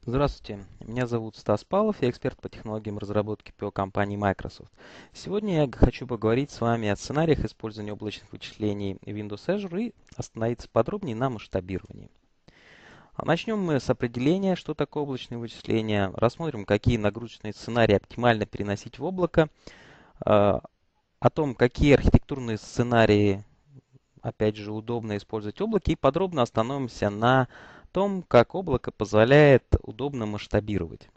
Здравствуйте, меня зовут Стас Павлов, я эксперт по технологиям разработки ПО компании Microsoft. Сегодня я хочу поговорить с вами о сценариях использования облачных вычислений Windows Azure и остановиться подробнее на масштабировании. Начнем мы с определения, что такое облачные вычисления, рассмотрим, какие нагрузочные сценарии оптимально переносить в облако, о том, какие архитектурные сценарии, опять же, удобно использовать в облаке, и подробно остановимся на том, как облако позволяет удобно масштабировать.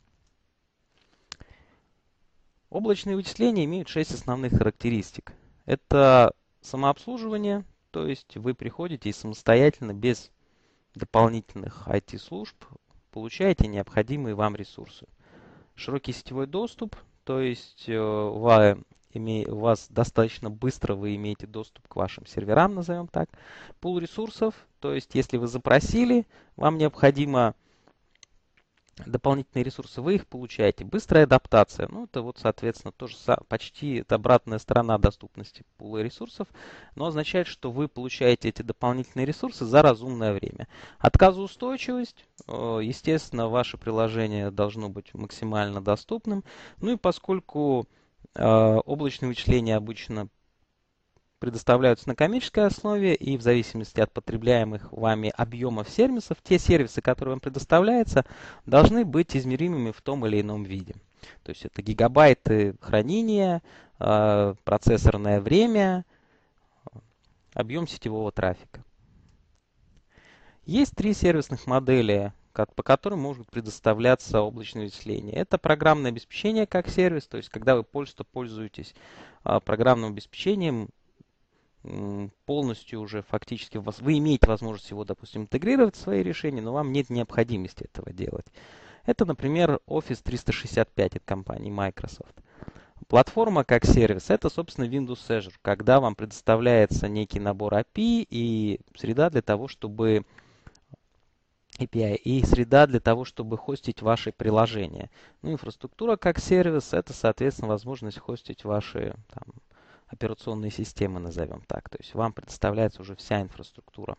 Облачные вычисления имеют 6 основных характеристик. Это самообслуживание, то есть вы приходите и самостоятельно, без дополнительных IT-служб, получаете необходимые вам ресурсы. Широкий сетевой доступ, то есть у вас достаточно быстро вы имеете доступ к вашим серверам, назовем так. Пул ресурсов, то есть если вы запросили, вам необходимо дополнительные ресурсы, вы их получаете. Быстрая адаптация, ну это вот, соответственно, тоже почти это обратная сторона доступности пула ресурсов, но означает, что вы получаете эти дополнительные ресурсы за разумное время. Отказоустойчивость, естественно, ваше приложение должно быть максимально доступным. Ну и поскольку облачные вычисления обычно предоставляются на коммерческой основе, и в зависимости от потребляемых вами объемов сервисов, те сервисы, которые вам предоставляются, должны быть измеримыми в том или ином виде. То есть это гигабайты хранения, процессорное время, объем сетевого трафика. Есть три сервисных модели, по которым могут предоставляться облачные вычисления. Это программное обеспечение как сервис, то есть когда вы пользуетесь программным обеспечением, полностью уже фактически вы имеете возможность его, допустим, интегрировать в свои решения, но вам нет необходимости этого делать. Это, например, Office 365 от компании Microsoft. Платформа как сервис — это, собственно, Windows Azure, когда вам предоставляется некий набор API и среда для того, чтобы API и среда для того, чтобы хостить ваши приложения. Ну, инфраструктура как сервис — это, соответственно, возможность хостить ваши операционные системы, назовем так. То есть вам предоставляется уже вся инфраструктура.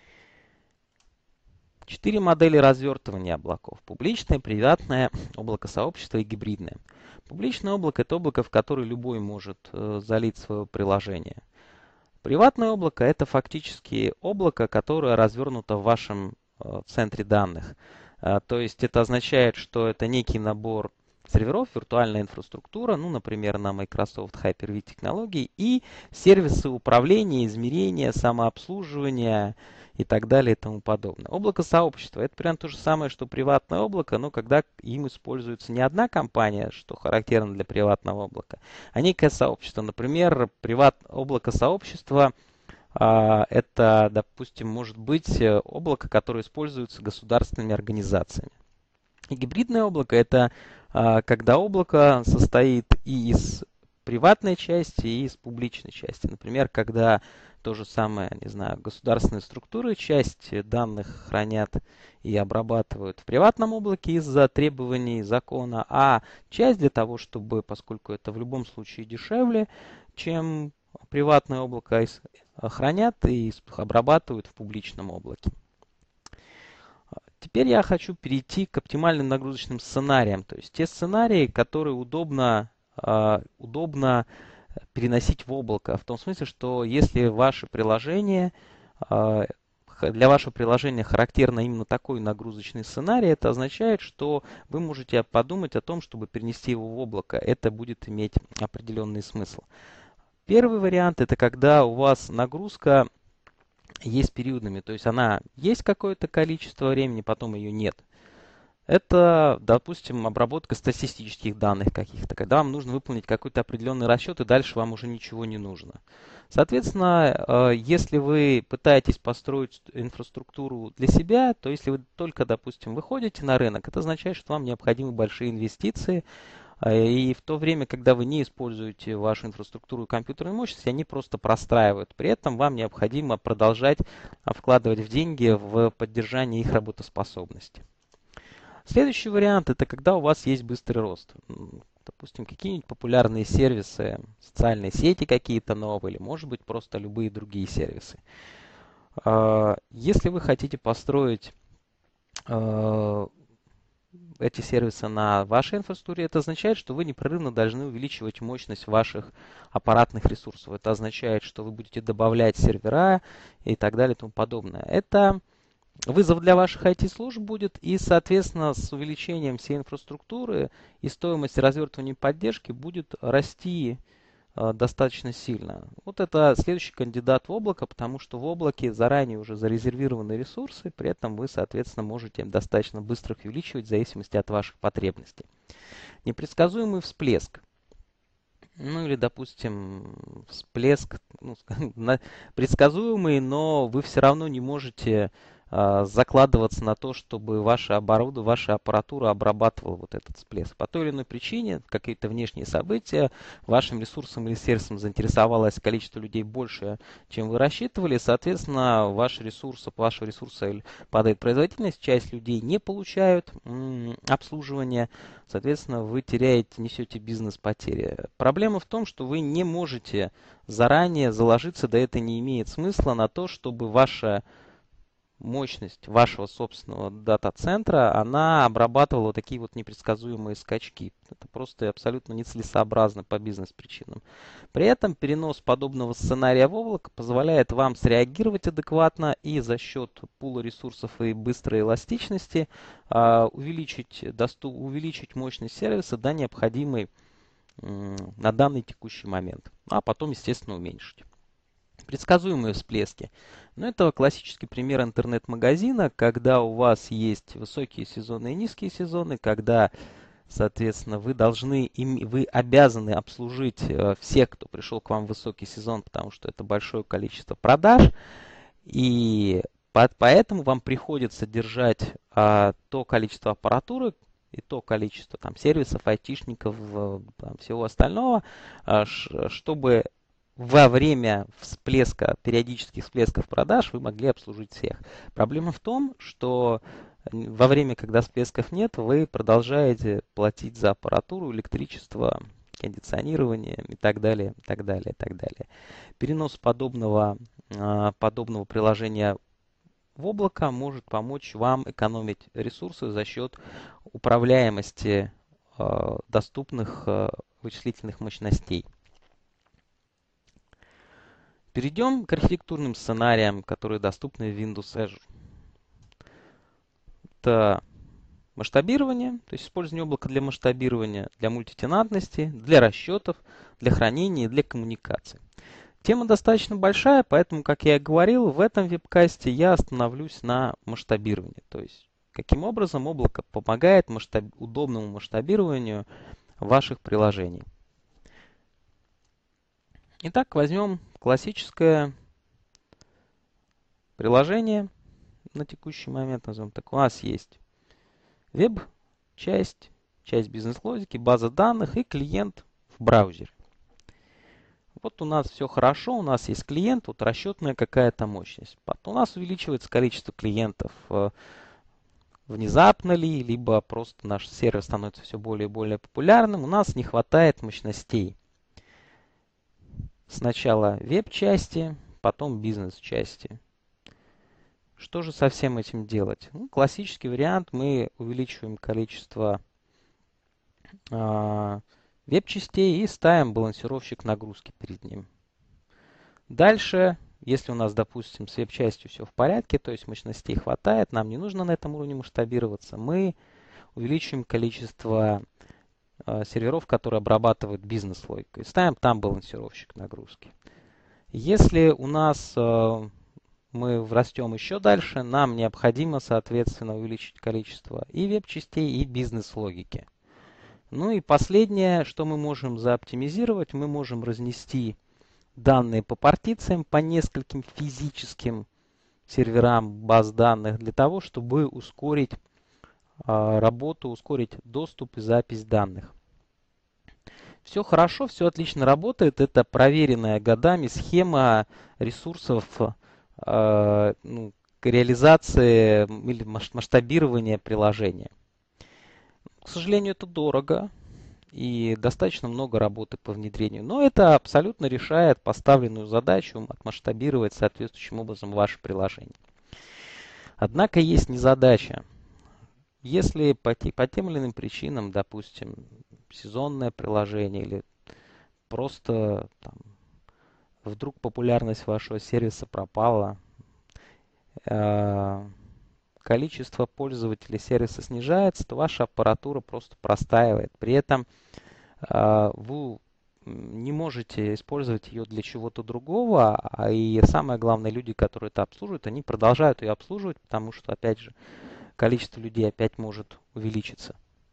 4 модели развертывания облаков. Публичное, приватное, облако сообщества и гибридное. Публичное облако — это облако, в которое любой может залить свое приложение. Приватное облако — это фактически облако, которое развернуто в вашем центре данных. То есть это означает, что это некий набор серверов, виртуальная инфраструктура, ну, например, на Microsoft Hyper-V технологии, и сервисы управления, измерения, самообслуживания и так далее и тому подобное. Облако сообщества — это прям то же самое, что приватное облако, но когда им используется не одна компания, что характерно для приватного облака, а некое сообщество. Например, облако сообщества это, допустим, может быть облако, которое используется государственными организациями. И гибридное облако — это когда облако состоит и из приватной части, и из публичной части. Например, когда то же самое, не знаю, государственные структуры часть данных хранят и обрабатывают в приватном облаке из-за требований закона, а часть для того, чтобы, поскольку это в любом случае дешевле, чем приватное облако, хранят и обрабатывают в публичном облаке. Теперь я хочу перейти к оптимальным нагрузочным сценариям, то есть те сценарии, которые удобно переносить в облако, в том смысле, что если ваше приложение, для вашего приложения характерно именно такой нагрузочный сценарий, это означает, что вы можете подумать о том, чтобы перенести его в облако. Это будет иметь определенный смысл. Первый вариант — это когда у вас нагрузка есть периодами, то есть она есть какое-то количество времени, потом ее нет. Это, допустим, обработка статистических данных каких-то, когда вам нужно выполнить какой-то определенный расчет, и дальше вам уже ничего не нужно. Соответственно, если вы пытаетесь построить инфраструктуру для себя, то если вы только, допустим, выходите на рынок, это означает, что вам необходимы большие инвестиции, и в то время, когда вы не используете вашу инфраструктуру и компьютерную мощность, они просто простраивают. При этом вам необходимо продолжать вкладывать в деньги в поддержание их работоспособности. Следующий вариант — это когда у вас есть быстрый рост. Допустим, какие-нибудь популярные сервисы, социальные сети какие-то новые, или, может быть, просто любые другие сервисы. Если вы хотите построить эти сервисы на вашей инфраструктуре, это означает, что вы непрерывно должны увеличивать мощность ваших аппаратных ресурсов. Это означает, что вы будете добавлять сервера и так далее и тому подобное. Это вызов для ваших IT-служб будет, и, соответственно, с увеличением всей инфраструктуры и стоимость развертывания поддержки будет расти достаточно сильно. Вот это следующий кандидат в облако, потому что в облаке заранее уже зарезервированы ресурсы, при этом вы, соответственно, можете достаточно быстро их увеличивать в зависимости от ваших потребностей. Непредсказуемый всплеск. Ну или, допустим, всплеск предсказуемый, но вы все равно не можете закладываться на то, чтобы ваше оборудование, ваша аппаратура обрабатывала вот этот всплеск. По той или иной причине, какие-то внешние события, вашим ресурсом или сервисом заинтересовалось количество людей больше, чем вы рассчитывали. Соответственно, вашего ресурса падает производительность, часть людей не получают обслуживание. Соответственно, вы несете бизнес-потери. Проблема в том, что вы не можете заранее заложиться, да это не имеет смысла, на то, чтобы ваша мощность вашего собственного дата-центра, она обрабатывала вот такие вот непредсказуемые скачки. Это просто абсолютно нецелесообразно по бизнес-причинам. При этом перенос подобного сценария в облако позволяет вам среагировать адекватно и за счет пула ресурсов и быстрой эластичности увеличить мощность сервиса до необходимой на данный текущий момент, а потом, естественно, уменьшить. Предсказуемые всплески. Но это классический пример интернет-магазина, когда у вас есть высокие сезоны и низкие сезоны, когда, соответственно, вы обязаны обслужить всех, кто пришел к вам в высокий сезон, потому что это большое количество продаж, и поэтому вам приходится держать то количество аппаратуры и то количество сервисов, айтишников, всего остального, чтобы во время периодических всплесков продаж вы могли обслужить всех. Проблема в том, что во время, когда всплесков нет, вы продолжаете платить за аппаратуру, электричество, кондиционирование и так далее, и так далее, и так далее. Перенос подобного приложения в облако может помочь вам экономить ресурсы за счет управляемости доступных вычислительных мощностей. Перейдем к архитектурным сценариям, которые доступны в Windows Azure. Это масштабирование, то есть использование облака для масштабирования, для мультитенантности, для расчетов, для хранения и для коммуникации. Тема достаточно большая, поэтому, как я и говорил, в этом вебкасте я остановлюсь на масштабировании. То есть, каким образом облако помогает удобному масштабированию ваших приложений. Итак, возьмем классическое приложение на текущий момент, назовем так. У нас есть веб-часть, часть бизнес-логики, база данных и клиент в браузере. Вот у нас все хорошо, у нас есть клиент, вот расчетная какая-то мощность. Потом у нас увеличивается количество клиентов внезапно ли, либо просто наш сервис становится все более и более популярным. У нас не хватает мощностей. Сначала веб-части, потом бизнес-части. Что же со всем этим делать? Классический вариант, мы увеличиваем количество веб-частей и ставим балансировщик нагрузки перед ним. Дальше, если у нас, допустим, с веб-частью все в порядке, то есть мощностей хватает, нам не нужно на этом уровне масштабироваться, мы увеличиваем количество серверов, которые обрабатывают бизнес-логику, и ставим там балансировщик нагрузки. Если у нас мы растем еще дальше, нам необходимо, соответственно, увеличить количество и веб-частей, и бизнес-логики. Ну и последнее, что мы можем заоптимизировать, мы можем разнести данные по партициям, по нескольким физическим серверам баз данных для того, чтобы ускорить работу, ускорить доступ и запись данных. Все хорошо, все отлично работает. Это проверенная годами схема ресурсов реализации или масштабирования приложения. К сожалению, это дорого и достаточно много работы по внедрению. Но это абсолютно решает поставленную задачу отмасштабировать соответствующим образом ваше приложение. Однако есть незадача. Если по тем или иным причинам, допустим, сезонное приложение или просто там, вдруг популярность вашего сервиса пропала, э, количество пользователей сервиса снижается, то ваша аппаратура просто простаивает. При этом вы не можете использовать ее для чего-то другого, и самое главное, люди, которые это обслуживают, они продолжают ее обслуживать, потому что, опять же, количество людей опять может увеличиться.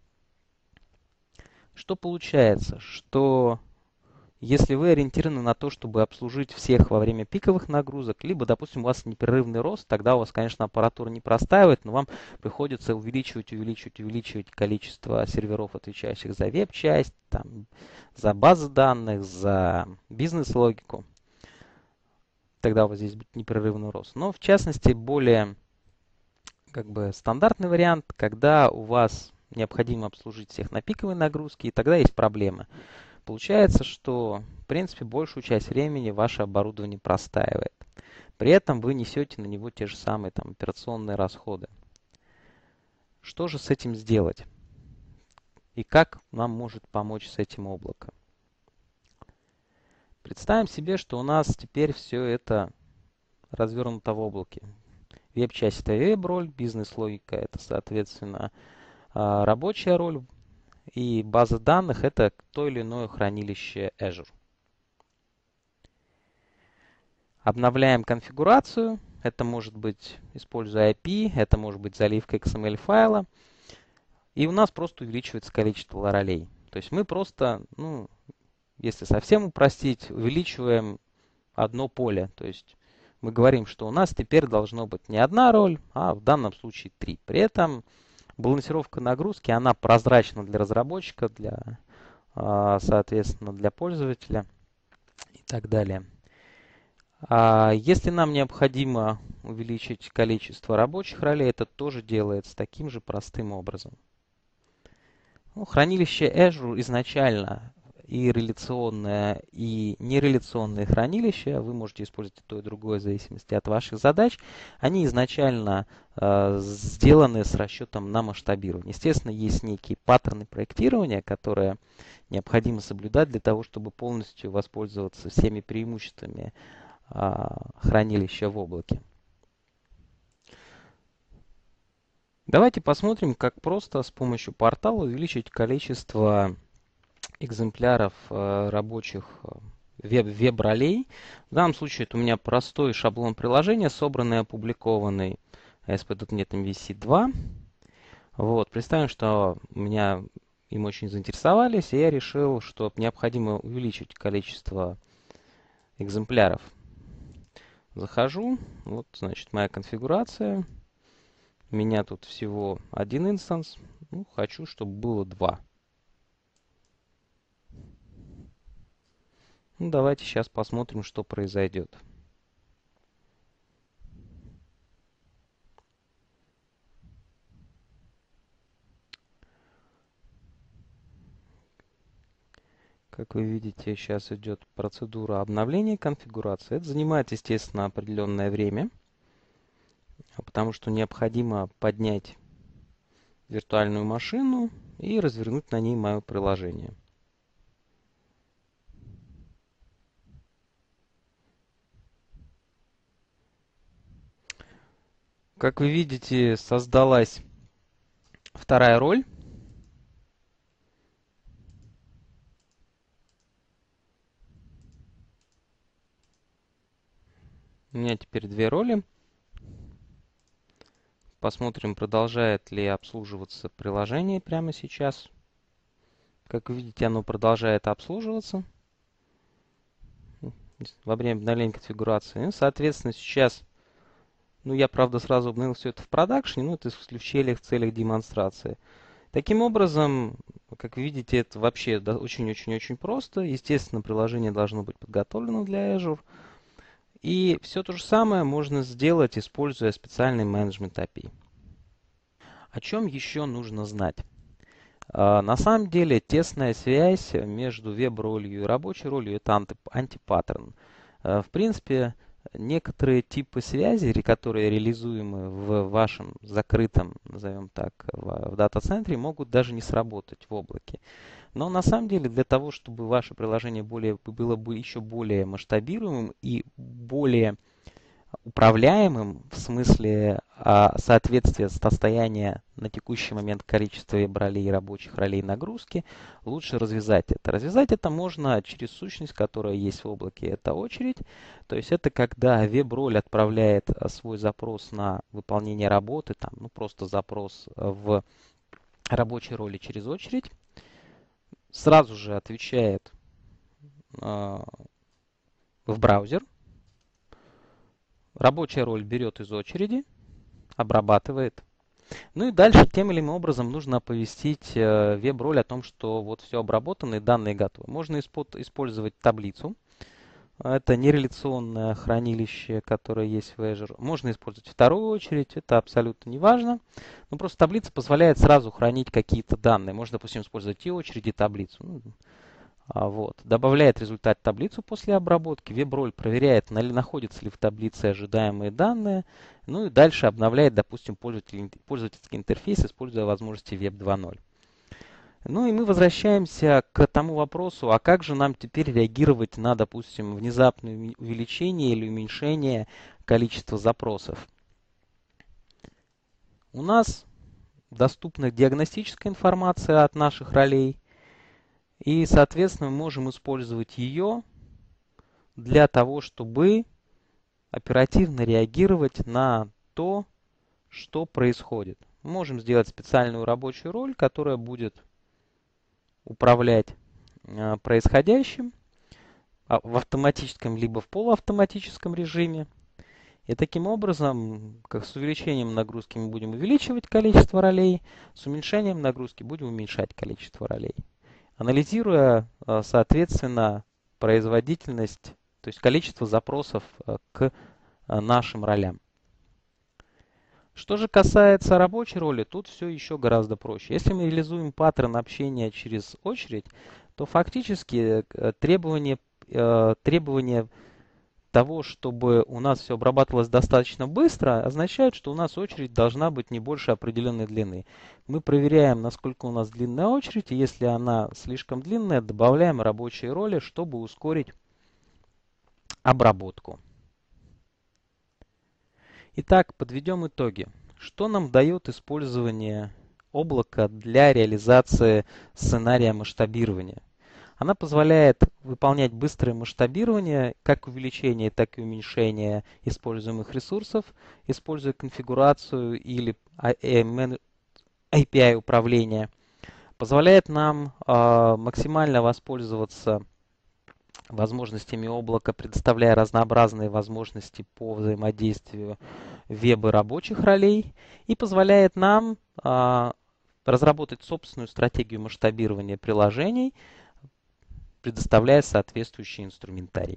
Что получается? Что если вы ориентированы на то, чтобы обслужить всех во время пиковых нагрузок, либо, допустим, у вас непрерывный рост, тогда у вас, конечно, аппаратура не простаивает, но вам приходится увеличивать количество серверов, отвечающих за веб-часть, там, за базы данных, за бизнес-логику. Тогда у вас здесь будет непрерывный рост. Но, в частности, более стандартный вариант, когда у вас необходимо обслужить всех на пиковой нагрузке, и тогда есть проблемы. Получается, что, в принципе, большую часть времени ваше оборудование простаивает. При этом вы несете на него те же самые там, операционные расходы. Что же с этим сделать? И как нам может помочь с этим облако? Представим себе, что у нас теперь все это развернуто в облаке. Веб-часть — это веб-роль, бизнес-логика — это, соответственно, рабочая роль, и база данных — это то или иное хранилище Azure. Обновляем конфигурацию. Это может быть, используя IP, это может быть заливка XML файла. И у нас просто увеличивается количество ролей. То есть мы просто, если совсем упростить, увеличиваем одно поле. То есть мы говорим, что у нас теперь должно быть не одна роль, а в данном случае 3. При этом балансировка нагрузки, она прозрачна для разработчика, соответственно, для пользователя и так далее. Если нам необходимо увеличить количество рабочих ролей, это тоже делается таким же простым образом. Хранилище Azure изначально и реляционное, и нереляционное хранилище, вы можете использовать и то, и другое в зависимости от ваших задач, они изначально сделаны с расчетом на масштабирование. Естественно, есть некие паттерны проектирования, которые необходимо соблюдать для того, чтобы полностью воспользоваться всеми преимуществами хранилища в облаке. Давайте посмотрим, как просто с помощью портала увеличить количество экземпляров рабочих веб-ролей. В данном случае это у меня простой шаблон приложения, собранный и опубликованный ASP.NET MVC 2. Представим, что меня им очень заинтересовались, и я решил, что необходимо увеличить количество экземпляров. Захожу, значит, моя конфигурация. У меня тут всего один инстанс. Хочу, чтобы было 2. Давайте сейчас посмотрим, что произойдет. Как вы видите, сейчас идет процедура обновления конфигурации. Это занимает, естественно, определенное время, потому что необходимо поднять виртуальную машину и развернуть на ней мое приложение. Как вы видите, создалась вторая роль. У меня теперь 2 роли. Посмотрим, продолжает ли обслуживаться приложение прямо сейчас. Как вы видите, оно продолжает обслуживаться во время обновления конфигурации. Соответственно, сейчас, я, правда, сразу обновил все это в продакшене, но это исключение в целях демонстрации. Таким образом, как вы видите, это вообще очень-очень-очень просто. Естественно, приложение должно быть подготовлено для Azure. И все то же самое можно сделать, используя специальный менеджмент API. О чем еще нужно знать? На самом деле тесная связь между веб-ролью и рабочей ролью — это антипаттерн. В принципе, некоторые типы связи, которые реализуемы в вашем закрытом, назовем так, в дата-центре, могут даже не сработать в облаке. Но на самом деле для того, чтобы ваше приложение было бы еще более масштабируемым и более управляемым в смысле соответствия состояния на текущий момент количества веб-ролей, рабочих ролей, нагрузки, лучше развязать это. Развязать это можно через сущность, которая есть в облаке. Это очередь. То есть это когда веб-роль отправляет свой запрос на выполнение работы, там, ну, просто запрос в рабочей роли через очередь, сразу же отвечает в браузер. Рабочая роль берет из очереди, обрабатывает. Ну и дальше тем или иным образом нужно оповестить веб-роль о том, что вот все обработано и данные готовы. Можно использовать таблицу. Это нереляционное хранилище, которое есть в Azure. Можно использовать вторую очередь, это абсолютно не важно. Но просто таблица позволяет сразу хранить какие-то данные. Можно, допустим, использовать и очередь, и таблицу. Вот. Добавляет результат в таблицу после обработки. Веб-роль проверяет, находятся ли в таблице ожидаемые данные. Ну и дальше обновляет, допустим, пользовательский интерфейс, используя возможности Web 2.0. Ну и мы возвращаемся к тому вопросу, а как же нам теперь реагировать на, допустим, внезапное увеличение или уменьшение количества запросов. У нас доступна диагностическая информация от наших ролей. И, соответственно, мы можем использовать ее для того, чтобы оперативно реагировать на то, что происходит. Мы можем сделать специальную рабочую роль, которая будет управлять происходящим в автоматическом либо в полуавтоматическом режиме. И таким образом, как с увеличением нагрузки мы будем увеличивать количество ролей, с уменьшением нагрузки будем уменьшать количество ролей. Анализируя, соответственно, производительность, то есть количество запросов к нашим ролям. Что же касается рабочей роли, тут все еще гораздо проще. Если мы реализуем паттерн общения через очередь, то фактически требование того, чтобы у нас все обрабатывалось достаточно быстро, означает, что у нас очередь должна быть не больше определенной длины. Мы проверяем, насколько у нас длинная очередь, и если она слишком длинная, добавляем рабочие роли, чтобы ускорить обработку. Итак, подведем итоги. Что нам дает использование облака для реализации сценария масштабирования? Она позволяет выполнять быстрое масштабирование, как увеличение, так и уменьшение используемых ресурсов, используя конфигурацию или API управления. Позволяет нам максимально воспользоваться возможностями облака, предоставляя разнообразные возможности по взаимодействию веба рабочих ролей, и позволяет нам разработать собственную стратегию масштабирования приложений, предоставляя соответствующий инструментарий.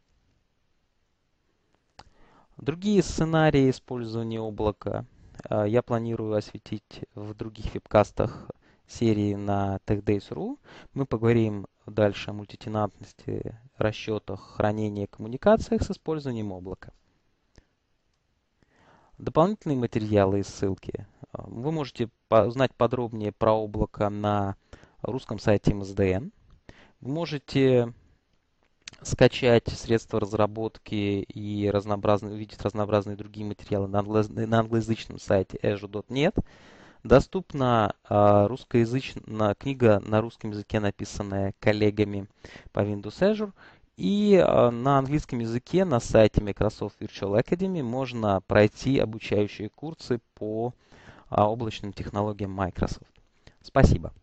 Другие сценарии использования облака я планирую осветить в других вебкастах серии на TechDays.ru. Мы поговорим дальше о мультитенантности, расчетах, хранении и коммуникациях с использованием облака. Дополнительные материалы и ссылки вы можете узнать подробнее про облако на русском сайте МСДН. Вы можете скачать средства разработки и увидеть разнообразные другие материалы на англоязычном сайте azure.net. Доступна книга на русском языке, написанная коллегами по Windows Azure. И на английском языке на сайте Microsoft Virtual Academy можно пройти обучающие курсы по облачным технологиям Microsoft. Спасибо.